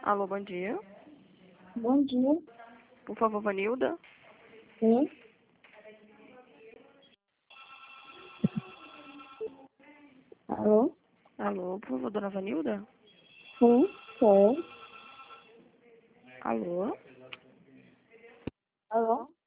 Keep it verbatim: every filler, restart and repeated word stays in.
Alô, bom dia. Bom dia. Por favor, Vanilda. Sim. Alô? Alô, por favor, dona Vanilda. Sim, sou eu. Alô. Alô?